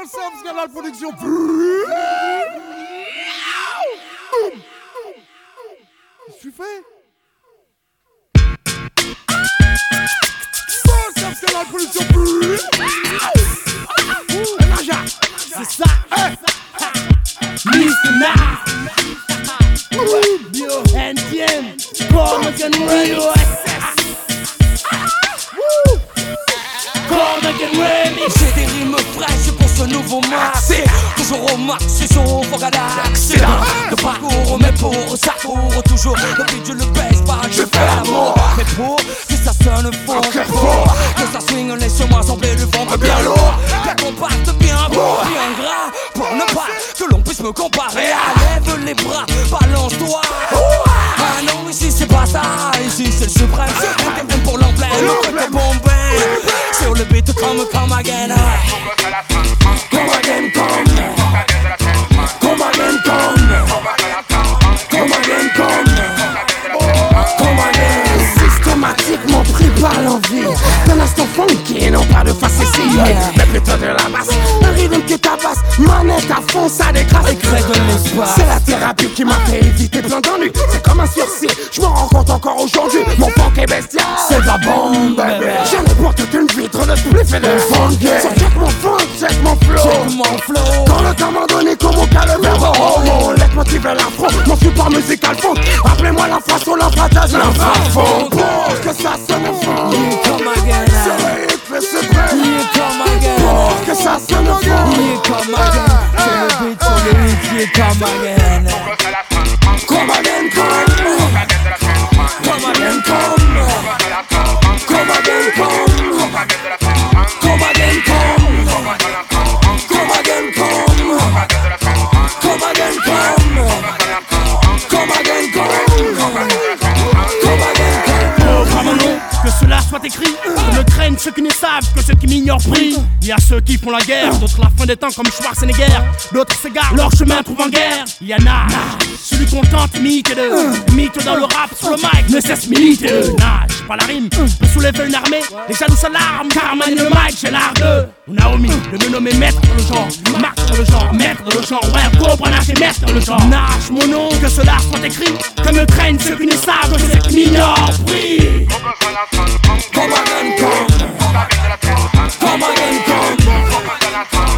Soul Scandal Production. Qu'est-ce que tu fais? Soul Scandal Production. C'est ça. Listen now. Yo, NTM. Come again, radio access. Come again, remix. J'ai des rimes fraîches pour ce nouveau max. Toujours au max, je suis au fort galaxie. Le parcours, mais pour ça court toujours. Le beat je le baisse pas, je fais l'amour. Mais pour que ça sonne fort, que ça swing, laisse-moi sembler du ventre bien lourd. Bien qu'on parte bien beau, bien gras. Pour ne pas que l'on puisse me comparer. Lève les bras, balance-toi. Ah non, ici c'est pas ça. Ici c'est le suprême. C'est pour l'emblème, le bombé. Sur le beat come again. Come again, come. Come again, come. Come again, come. Come again. Systématiquement pris par l'envie d'un instant funky et non pas de face ici. Mais plutôt de la basse, un rythme qui tabasse, manette à fond, ça décrase. C'est la thérapie qui m'a fait éviter plein d'ennuis. C'est comme un sursis, je me rends compte encore aujourd'hui. Mon funk est bestial, c'est de la bombe, bébé. J'en ai pour toute une vitre de spliff et de funk. So check mon funk, check mon flow. Quand le temps m'a donné comme au cas le verbe homo, laisse motiver l'afro, mon support musical funk. Appelez-moi l'infrason, l'infratage, l'infrafond. Pour que ça sonne fort. Come again. C'est le hit, le suprême. Come again. Pour que ça sonne fort. Come again. C'est le beat sur le hit. Come again. Come again, come. Come again, come. Come again, come. Come again, come. Come again, come. Come again, come. Come again, come. Que cela soit écrit, ne craignent ceux qui ne savent que ceux qui m'ignorent pris. Il y a ceux qui font la guerre, d'autres la fin des temps comme Schwarzenegger. D'autres s'égarent, leur chemin trouve en guerre. Il y en a, celui qu'on tente imite de mythe dans le rap, sur le mic, ne cesse militer de nage, pas la rime, peut soulever une armée. Les jaloux s'alarment, car manie le mic, j'ai l'art de Naomi, de me nommer maître dans le genre, marque dans le genre, maître dans le genre, ouais, gros nage et maître dans le genre. Nage mon nom, que cela soit écrit, comme me craignent ceux qui ne savent que ceux qui m'ignorent pris. Come again, come. Come again, come.